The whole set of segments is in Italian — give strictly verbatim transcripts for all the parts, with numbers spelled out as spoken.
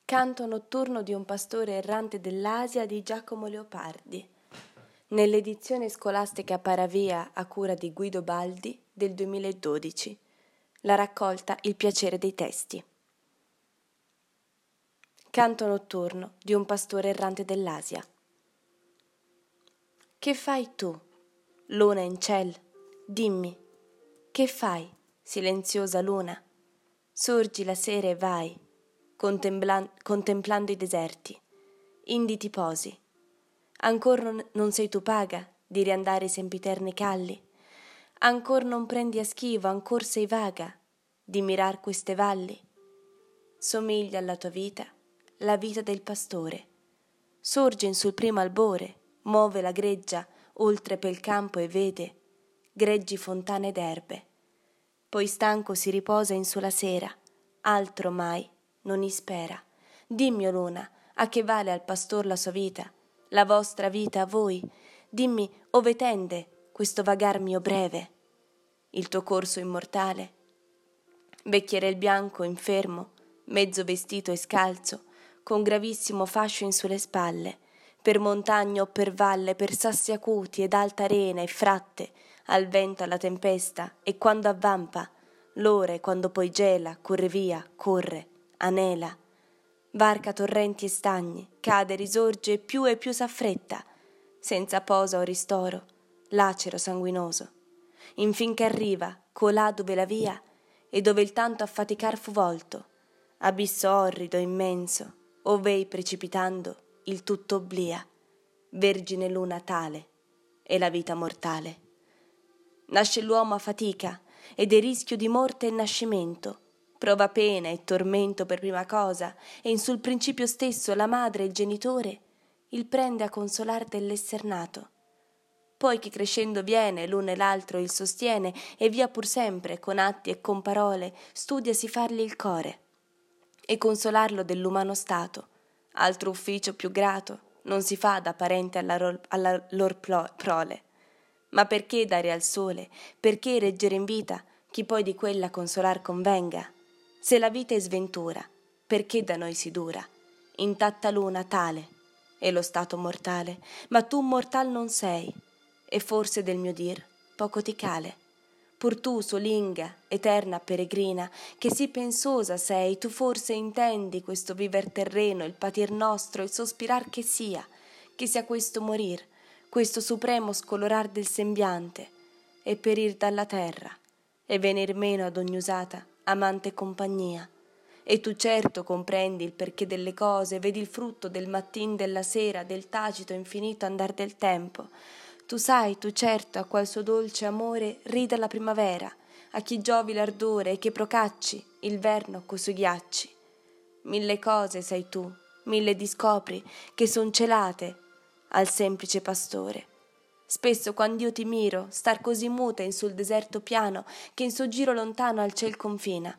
Canto notturno di un pastore errante dell'Asia di Giacomo Leopardi, nell'edizione scolastica Paravia a cura di Guido Baldi del duemiladodici. La raccolta Il piacere dei testi. Canto notturno di un pastore errante dell'Asia. Che fai tu, luna in ciel? Dimmi, che fai, silenziosa luna? Sorgi la sera e vai, contemplan- contemplando i deserti, indi ti posi. Ancor non, non sei tu paga di riandare i sempiterni calli? Ancor non prendi a schivo, ancor sei vaga di mirar queste valli? Somiglia alla tua vita la vita del pastore. Sorge in sul primo albore, muove la greggia oltre pel campo e vede greggi fontane d'erbe. Poi stanco si riposa in sulla sera, altro mai non ispera. Dimmi, o luna, a che vale al pastor la sua vita, la vostra vita a voi? Dimmi, ove tende questo vagar mio breve, il tuo corso immortale? Vecchierel bianco, infermo, mezzo vestito e scalzo, con gravissimo fascio in sulle spalle, per montagna o per valle, per sassi acuti ed alta arena e fratte, al vento, alla tempesta, e quando avvampa, l'ore, quando poi gela, corre via, corre, anela, varca torrenti e stagni, cade, risorge e più e più s'affretta, senza posa o ristoro, lacero sanguinoso, infin che arriva, colà dove la via, e dove il tanto affaticar fu volto, abisso orrido, immenso, ov'ei precipitando il tutto obblia, vergine luna tale, è la vita mortale. Nasce l'uomo a fatica, ed è rischio di morte e nascimento, prova pena e tormento per prima cosa, e in sul principio stesso la madre e il genitore il prende a consolar dell'esser nato. Poi che crescendo viene, l'uno e l'altro il sostiene, e via pur sempre, con atti e con parole, studiasi fargli il core, e consolarlo dell'umano stato. Altro ufficio più grato non si fa da parente alla, ro- alla lor plo- prole. Ma perché dare al sole, perché reggere in vita chi poi di quella consolar convenga? Se la vita è sventura, perché da noi si dura? Intatta luna tale è lo stato mortale, ma tu mortal non sei, e forse del mio dir poco ti cale. Pur tu, solinga, eterna peregrina, che sì pensosa sei, tu forse intendi questo viver terreno, il patir nostro, il sospirar che sia, che sia questo morir, questo supremo scolorar del sembiante, e perir dalla terra, e venir meno ad ogni usata amante compagnia. E tu certo comprendi il perché delle cose, vedi il frutto del mattin della sera, del tacito infinito andar del tempo. Tu sai, tu certo, a qual suo dolce amore rida la primavera, a chi giovi l'ardore e che procacci il verno co suoi ghiacci. Mille cose sai tu, mille discopri, che son celate al semplice pastore. Spesso quand'io ti miro, star così muta in sul deserto piano, che in suo giro lontano al ciel confina,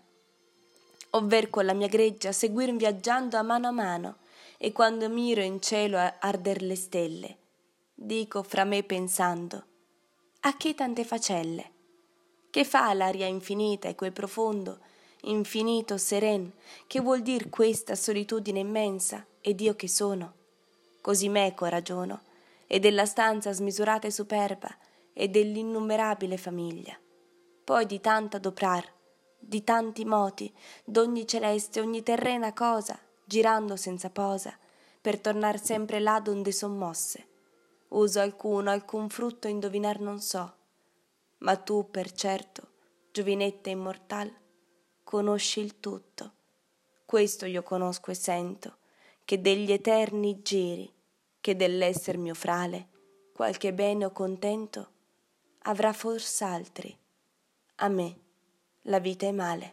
ovver con la mia greggia seguir viaggiando a mano a mano, e quando miro in cielo arder le stelle, dico fra me pensando, a che tante facelle? Che fa l'aria infinita e quel profondo, infinito seren, che vuol dir questa solitudine immensa, ed io che sono? Così meco ragiono, e della stanza smisurata e superba, e dell'innumerabile famiglia. Poi di tanto adoprar, di tanti moti, d'ogni celeste, ogni terrena cosa, girando senza posa, per tornar sempre là donde son mosse. Uso alcuno, alcun frutto indovinar non so, ma tu per certo, giovinetta immortal, conosci il tutto. Questo io conosco e sento, che degli eterni giri, che dell'esser mio frale, qualche bene o contento, avrà fors'altri. A me la vita è male.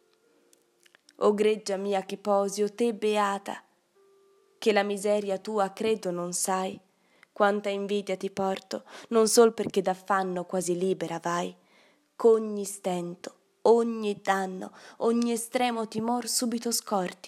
O greggia mia che posi, o te beata, che la miseria tua credo non sai, quanta invidia ti porto, non sol perché d'affanno quasi libera vai, ch'ogni stento, ogni danno, ogni estremo timor subito scorti,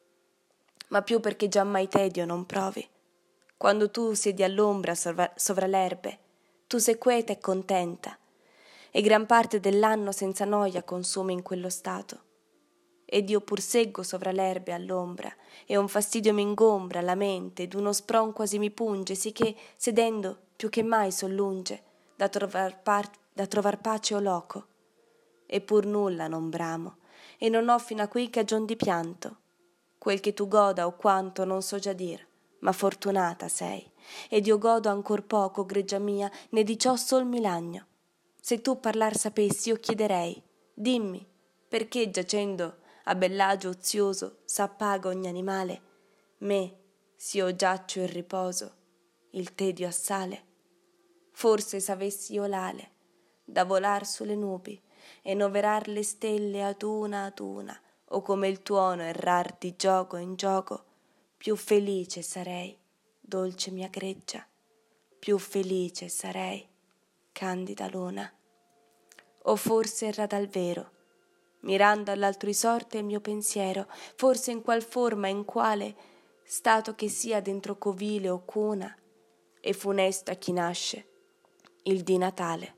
ma più perché giammai tedio non provi. Quando tu siedi all'ombra sovra, sovra l'erbe, tu sei queta e contenta, e gran parte dell'anno senza noia consumi in quello stato. ed io pur seggo sovra l'erbe all'ombra, e un fastidio m'ingombra la mente, ed uno spron quasi mi punge, sicché, sedendo, più che mai son lunge, da trovar, par- da trovar pace o loco. E pur nulla non bramo, e non ho fino a qui cagion di pianto. Quel che tu goda o quanto non so già dir, ma fortunata sei, ed io godo ancor poco, greggia mia, né di ciò sol mi lagno. Se tu parlar sapessi, io chiederei, dimmi, perché giacendo a bellagio ozioso s'appaga ogni animale, me, s'io giaccio in riposo, il tedio assale? Forse s'avessi io l'ale da volar sulle nubi e noverar le stelle ad una ad una, o come il tuono errar di gioco in gioco, più felice sarei, dolce mia greggia, più felice sarei, candida luna. O forse erra dal vero, mirando all'altrui sorte il mio pensiero, forse in qual forma, in quale stato che sia dentro covile o cuna, e funesto a chi nasce il dì natale.